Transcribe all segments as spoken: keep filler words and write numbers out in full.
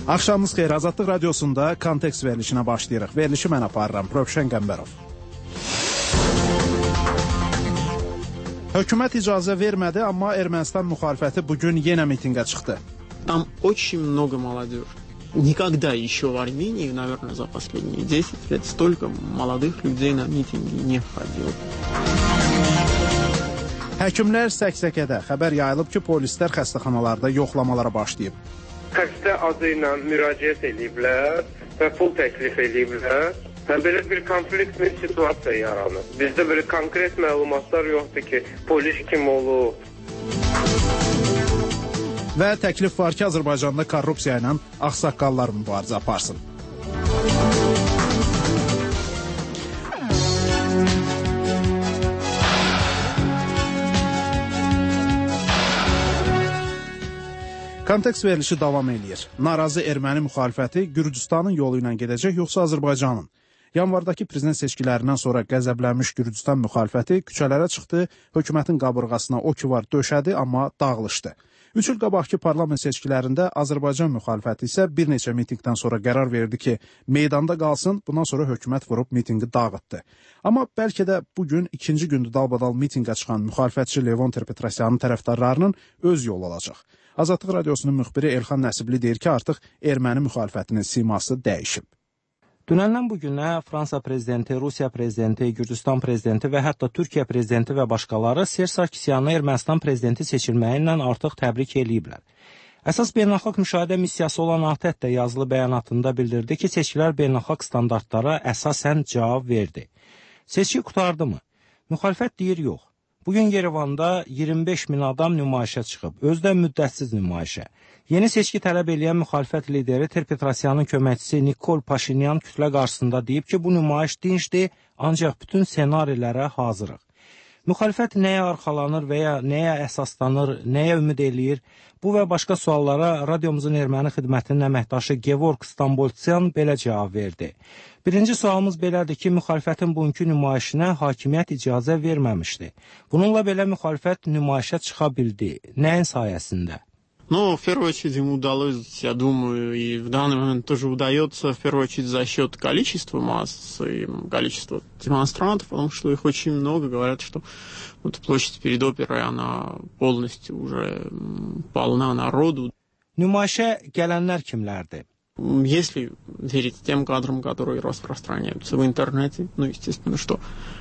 Axşamınız xeyir, Azadlıq Radiosunda kontekst verilişinə başlayırıq. Verilişi mən aparıram, Profşen Qəmbərov. Hökumət icazə vermədi, amma Ermənistan müxalifəti bugün yenə mitinqə çıxdı. Там очень много молодежи. Никогда еще в Армении, наверное, за последние десять лет столько молодых людей на митинги не ходило. Həkimlər səksəkədə xəbər yayılıb ki, polislər xəstəxanalarda yoxlamalara başlayıb. Xəstə adı ilə müraciət ediblər və pul təklif ediblər. Belə bir konflikt bir situasiya yaranır. Bizdə belə konkret məlumatlar yoxdur ki, polis kim olur. Və təklif var ki, Azərbaycanda korrupsiya ilə ağsaqqallar mübarizə aparsın. Kontekst verilişi davam eləyir. Narazı erməni müxalifəti Gürcüstanın yolu ilə gedəcək, yoxsa Azərbaycanın? Yanvardakı prezident seçkilərindən sonra qəzəblənmiş Gürcüstan müxalifəti küçələrə çıxdı, hökumətin qabırğasına o ki var döşədi, amma dağılışdı. Üç il qabaqki parlament seçkilərində Azərbaycan müxalifəti isə bir neçə mitingdən sonra qərar verdi ki, meydanda qalsın, bundan sonra hökumət vurub mitinqi dağıtdı. Amma bəlkə də bugün ikinci gündür dalbadal mitinqə çıxan müxalifətçi Levon Ter-Petrosyanın tərəfdarlarının öz yolu olacaq. Azadlıq Radiosunun müxbiri Elxan Nəsibli deyir ki, artıq erməni müxalifətinin siması dəyişib. Dünəndən bugünə Fransa prezidenti, Rusiya prezidenti, Gürcüstan prezidenti və hətta Türkiyə prezidenti və başqaları Serj Sarkisyanı Ermənistan prezidenti seçilməyi ilə artıq təbrik eləyiblər. Əsas beynəlxalq müşahidə missiyası olan A T E T də yazılı bəyanatında bildirdi ki, seçkilər beynəlxalq standartlara əsasən cavab verdi. Seçki qurtardı mı? Müxalifət deyir yox. Bugün Yerevanda iyirmi beş min adam nümayişə çıxıb, özü də müddətsiz nümayişə. Yeni seçki tələb eləyən müxalifət lideri Ter-Petrosyanın köməkçisi Nikol Paşinyan kütlə qarşısında deyib ki, bu nümayiş dinçdir, ancaq bütün senarilərə hazırıq. Müxalifət nəyə arxalanır və ya nəyə əsaslanır, nəyə ümid eləyir? Bu və başqa suallara radiomuzun erməni xidmətinin əməkdaşı Gevorg Stamboltsyan belə cavab verdi. Birinci sualımız belədir ki, müxalifətin bugünkü nümayişinə hakimiyyət icazə verməmişdi. Bununla belə müxalifət nümayişə çıxa bildi. Nəyin sayəsində? Ну, в первую очередь, ему удалось, я думаю, и в данный момент тоже удается, в первую очередь, за счет количества масс и количества демонстрантов, потому что их очень много. Говорят, что вот площадь перед оперой, она полностью уже полна народу. Nümayişə gələnlər kimlərdir? Если верить тем кадрам, которые распространяются в интернете, ну, естественно, что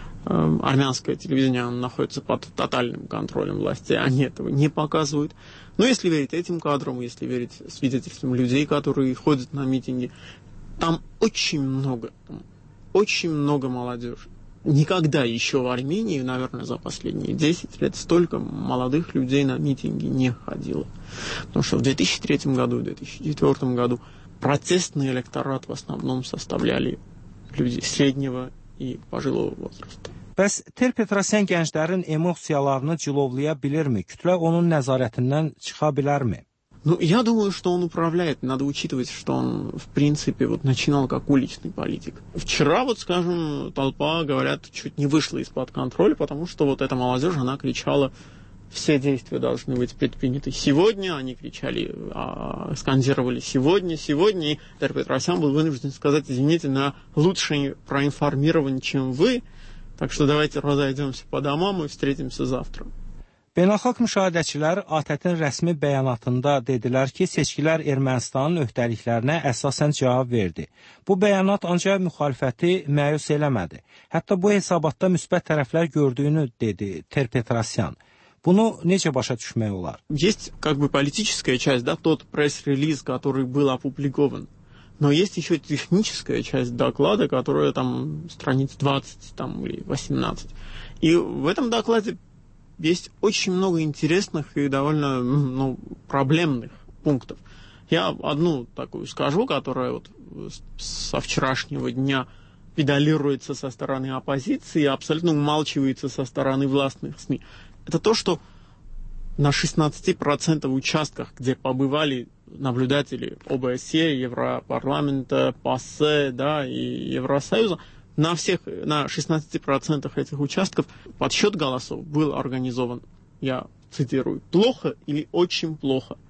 э, армянское телевидение находится под тотальным контролем власти, они этого не показывают. Но если верить этим кадрам, если верить свидетельствам людей, которые ходят на митинги, там очень много, там очень много молодежи. Никогда еще в Армении, наверное, за последние десять лет столько молодых людей на митинги не ходило. Потому что в две тысячи третьем году, в две тысячи четвёртом году протестный электорат в основном составляли люди среднего и пожилого возраста. Bəs Ter-Petrosyan gənclərin emosiyalarını cilovlaya bilirmi? Kütlə onun nəzarətindən çıxa bilərmi? Ну, я думаю, что он управляет. Надо учитывать, что он, в принципе, вот начинал как уличный политик. Вчера, вот, скажем, толпа, говорят, чуть не вышла из-под контроля, потому что вот эта молодежь, она кричала, все действия должны быть предприняты сегодня. Они кричали, а, скандировали сегодня, сегодня. И Ter-Petrosyan был вынужден сказать, извините, на лучше проинформирован, чем вы. Так что давайте разойдемся по домам и встретимся завтра. Beynəlxalq müşahidəçilər A T E T-in rəsmi bəyanatında dedilər ki, seçkilər Ermənistanın öhdəliklərinə əsasən cavab verdi. Bu bəyanat ancaq müxalifəti məyus eləmədi. Hətta bu hesabatda müsbət tərəflər gördüyünü dedi Ter-Petrosyan. Bunu necə başa düşmək olar? Есть как бы политическая часть, да, тот пресс-релиз, который был опубликован. Но есть еще техническая часть доклада, которая там страниц двадцать там, или восемнадцать. И в этом докладе есть очень много интересных и довольно ну, проблемных пунктов. Я одну такую скажу, которая вот со вчерашнего дня педалируется со стороны оппозиции и абсолютно умалчивается со стороны властных СМИ. Это то, что на шестнадцати процентах участках, где побывали наблюдатели О Б С Е, Европарламента, ПАСЕ, да, и Евросоюза, на всех, на шестнадцати процентах этих участков подсчет голосов был организован, я цитирую, плохо или очень плохо.